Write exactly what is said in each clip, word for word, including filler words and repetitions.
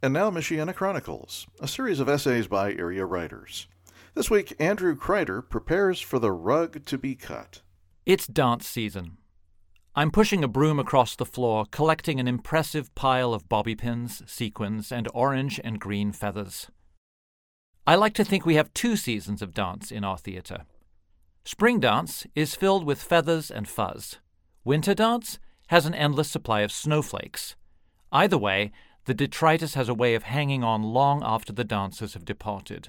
And now Michiana Chronicles, a series of essays by area writers. This week, Andrew Kreider prepares for the rug to be cut. It's dance season. I'm pushing a broom across the floor, collecting an impressive pile of bobby pins, sequins, and orange and green feathers. I like to think we have two seasons of dance in our theater. Spring dance is filled with feathers and fuzz. Winter dance has an endless supply of snowflakes. Either way, the detritus has a way of hanging on long after the dancers have departed.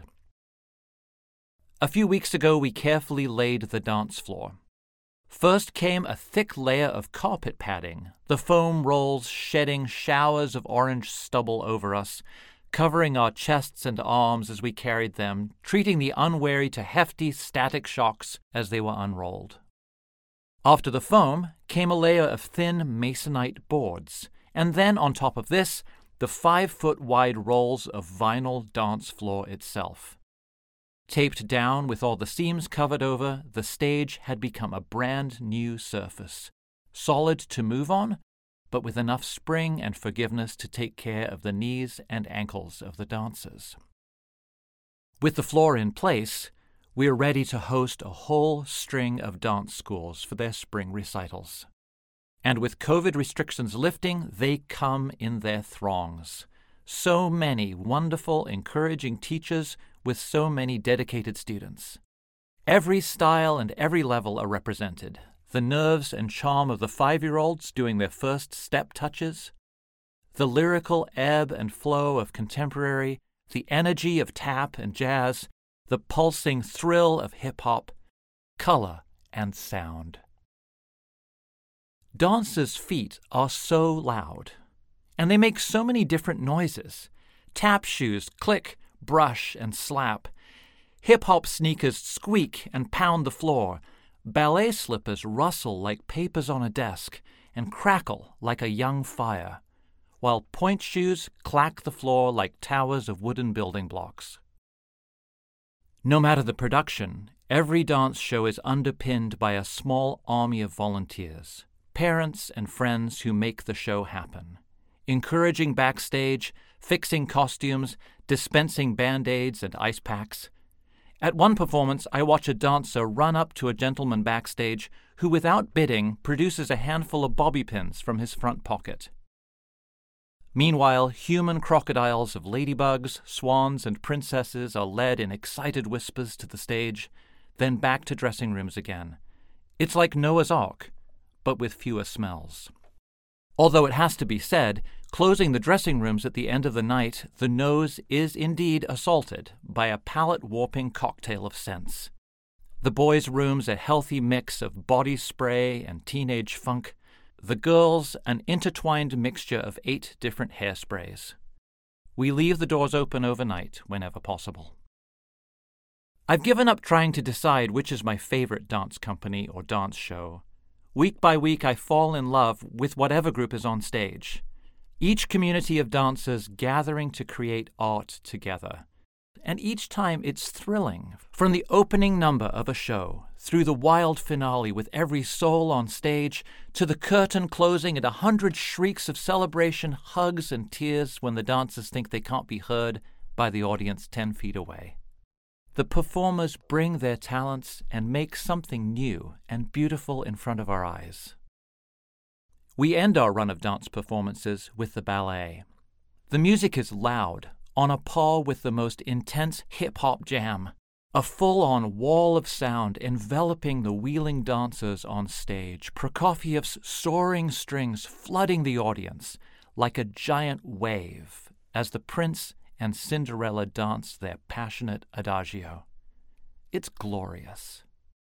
A few weeks ago, we carefully laid the dance floor. First came a thick layer of carpet padding, the foam rolls shedding showers of orange stubble over us, covering our chests and arms as we carried them, treating the unwary to hefty static shocks as they were unrolled. After the foam came a layer of thin masonite boards, and then on top of this, the five-foot-wide rolls of vinyl dance floor itself. Taped down with all the seams covered over, the stage had become a brand-new surface, solid to move on, but with enough spring and forgiveness to take care of the knees and ankles of the dancers. With the floor in place, we are ready to host a whole string of dance schools for their spring recitals. And with COVID restrictions lifting, they come in their throngs. So many wonderful, encouraging teachers with so many dedicated students. Every style and every level are represented. The nerves and charm of the five-year-olds doing their first step touches, the lyrical ebb and flow of contemporary, the energy of tap and jazz, the pulsing thrill of hip-hop, color and sound. Dancers' feet are so loud, and they make so many different noises. Tap shoes click, brush, and slap. Hip-hop sneakers squeak and pound the floor. Ballet slippers rustle like papers on a desk and crackle like a young fire, while point shoes clack the floor like towers of wooden building blocks. No matter the production, every dance show is underpinned by a small army of volunteers, parents and friends who make the show happen, encouraging backstage, fixing costumes, dispensing Band-Aids and ice packs. At one performance, I watch a dancer run up to a gentleman backstage who, without bidding, produces a handful of bobby pins from his front pocket. Meanwhile, human crocodiles of ladybugs, swans, and princesses are led in excited whispers to the stage, then back to dressing rooms again. It's like Noah's Ark, but with fewer smells. Although it has to be said, closing the dressing rooms at the end of the night, the nose is indeed assaulted by a palate-warping cocktail of scents. The boys' rooms a healthy mix of body spray and teenage funk. The girls an intertwined mixture of eight different hairsprays. We leave the doors open overnight whenever possible. I've given up trying to decide which is my favorite dance company or dance show. Week by week, I fall in love with whatever group is on stage. Each community of dancers gathering to create art together. And each time it's thrilling. From the opening number of a show, through the wild finale with every soul on stage, to the curtain closing and a hundred shrieks of celebration, hugs, and tears when the dancers think they can't be heard by the audience ten feet away. The performers bring their talents and make something new and beautiful in front of our eyes. We end our run of dance performances with the ballet. The music is loud, on a par with the most intense hip-hop jam, a full-on wall of sound enveloping the wheeling dancers on stage, Prokofiev's soaring strings flooding the audience like a giant wave as the prince and Cinderella dance their passionate adagio. It's glorious.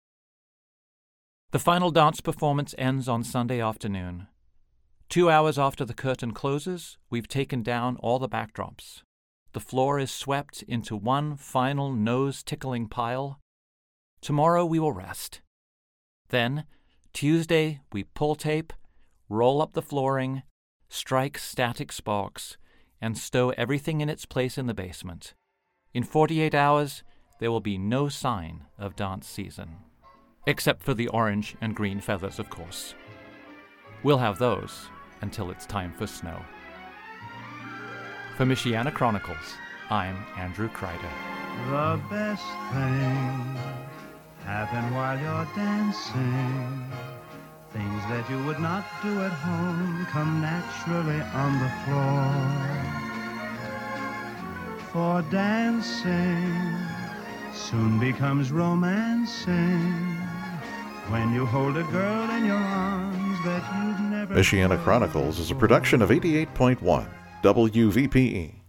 The final dance performance ends on Sunday afternoon. Two hours after the curtain closes, we've taken down all the backdrops. The floor is swept into one final nose-tickling pile. Tomorrow we will rest. Then, Tuesday, we pull tape, roll up the flooring, strike static sparks, and stow everything in its place in the basement. In forty-eight hours, there will be no sign of dance season. Except for the orange and green feathers, of course. We'll have those until it's time for snow. For Michiana Chronicles, I'm Andrew Kreider. The best things happen while you're dancing. Things that you would not do at home come naturally on the floor. For dancing soon becomes romancing when you hold a girl in your arms that you've never... Michiana Chronicles is a production of eighty-eight point one W V P E.